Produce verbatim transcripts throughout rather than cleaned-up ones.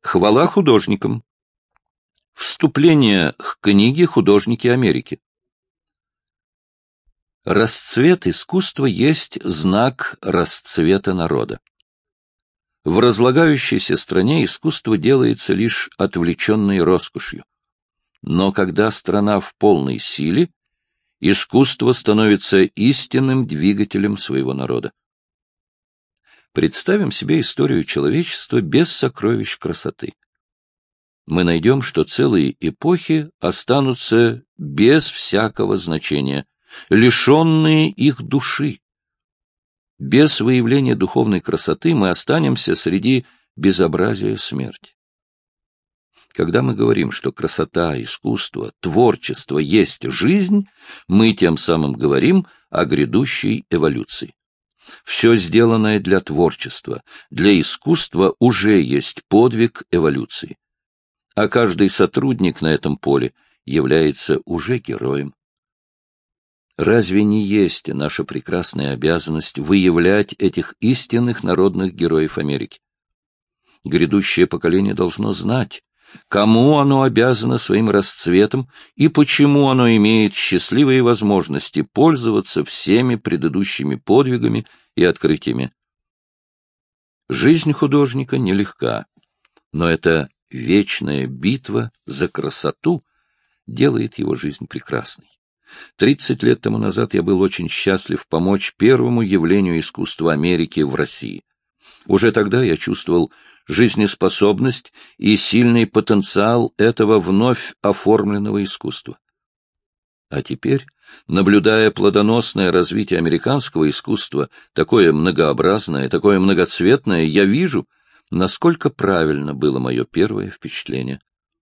Хвала художникам. Вступление к книге «Художники Америки». Расцвет искусства есть знак расцвета народа. В разлагающейся стране искусство делается лишь отвлеченной роскошью. Но когда страна в полной силе, искусство становится истинным двигателем своего народа. Представим себе историю человечества без сокровищ красоты. Мы найдем, что целые эпохи останутся без всякого значения, лишенные их души. Без выявления духовной красоты мы останемся среди безобразия смерти. Когда мы говорим, что красота, искусство, творчество есть жизнь, мы тем самым говорим о грядущей эволюции. Все сделанное для творчества, для искусства уже есть подвиг эволюции. А каждый сотрудник на этом поле является уже героем. Разве не есть наша прекрасная обязанность выявлять этих истинных народных героев Америки? Грядущее поколение должно знать, кому оно обязано своим расцветом и почему оно имеет счастливые возможности пользоваться всеми предыдущими подвигами и открытиями. Жизнь художника нелегка, но эта вечная битва за красоту делает его жизнь прекрасной. Тридцать лет тому назад я был очень счастлив помочь первому явлению искусства Америки в России. Уже тогда я чувствовал жизнеспособность и сильный потенциал этого вновь оформленного искусства. А теперь, наблюдая плодоносное развитие американского искусства, такое многообразное, такое многоцветное, я вижу, насколько правильно было мое первое впечатление.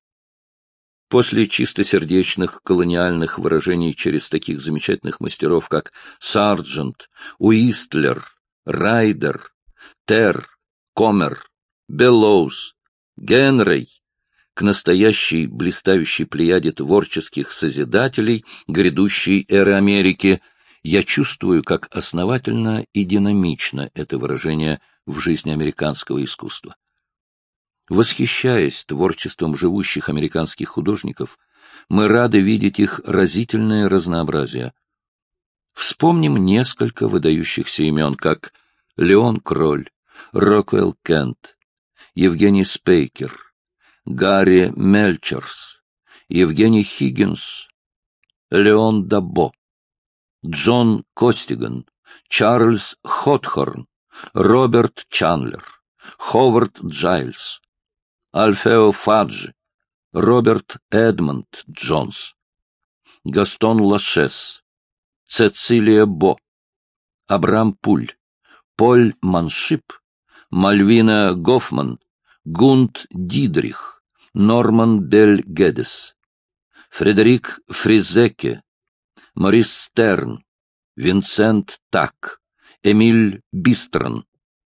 После чистосердечных колониальных выражений через таких замечательных мастеров, как Сарджент, Уистлер, Райдер, Терр, Комер, Беллоус, Генрей, к настоящей блистающей плеяде творческих созидателей грядущей эры Америки, я чувствую, как основательно и динамично это выражение в жизни американского искусства. Восхищаясь творчеством живущих американских художников, мы рады видеть их разительное разнообразие. Вспомним несколько выдающихся имен, как Леон Кроль, Роквелл Кент, Евгений Спейкер, Гарри Мельчерс, Евгений Хиггинс, Леон Дабо, Джон Костиган, Чарльз Хотхорн, Роберт Чандлер, Ховард Джайлс, Альфео Фаджи, Роберт Эдмонд Джонс, Гастон Лашес, Цецилия Бо, Абрам Пуль, Поль Маншип, Мальвина Гофман, Гунд Дидрих, Норман Бель Гедес, Фредерик Фризеке, Морис Стерн, Винсент Так, Эмиль Бистрон,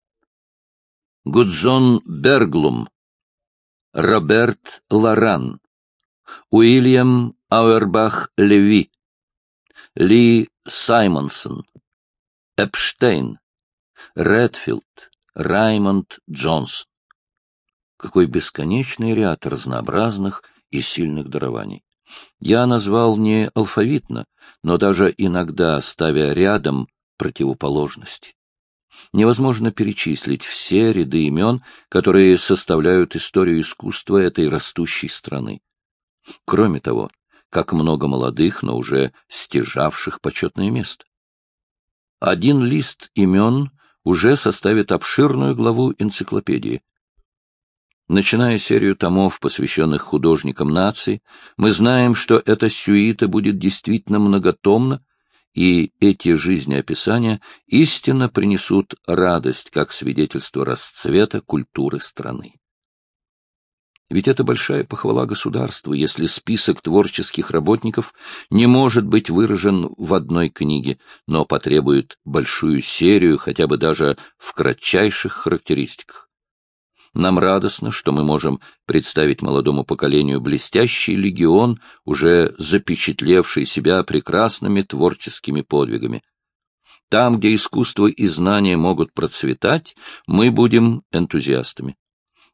Гудзон Берглум, Роберт Лоран, Уильям Ауэрбах-Леви, Ли Саймонсон, Эпштейн, Редфилд, Раймонд Джонс. Какой бесконечный ряд разнообразных и сильных дарований. Я назвал не алфавитно, но даже иногда ставя рядом противоположности. Невозможно перечислить все ряды имен, которые составляют историю искусства этой растущей страны. Кроме того, как много молодых, но уже стяжавших почетное место. Один лист имен уже составит обширную главу энциклопедии. Начиная серию томов, посвященных художникам нации, мы знаем, что эта сюита будет действительно многотомна, и эти жизнеописания истинно принесут радость как свидетельство расцвета культуры страны. Ведь это большая похвала государству, если список творческих работников не может быть выражен в одной книге, но потребует большую серию, хотя бы даже в кратчайших характеристиках. Нам радостно, что мы можем представить молодому поколению блестящий легион, уже запечатлевший себя прекрасными творческими подвигами. Там, где искусство и знания могут процветать, мы будем энтузиастами.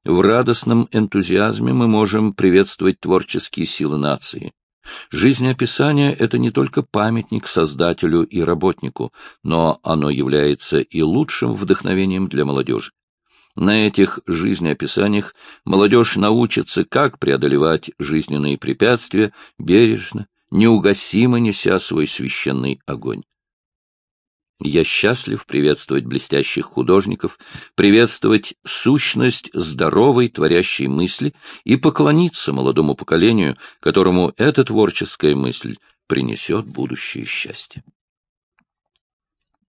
В радостном энтузиазме мы можем приветствовать творческие силы нации. Жизнеописание — это не только памятник создателю и работнику, но оно является и лучшим вдохновением для молодежи. На этих жизнеописаниях молодежь научится, как преодолевать жизненные препятствия, бережно, неугасимо неся свой священный огонь. Я счастлив приветствовать блестящих художников, приветствовать сущность здоровой творящей мысли и поклониться молодому поколению, которому эта творческая мысль принесет будущее счастье.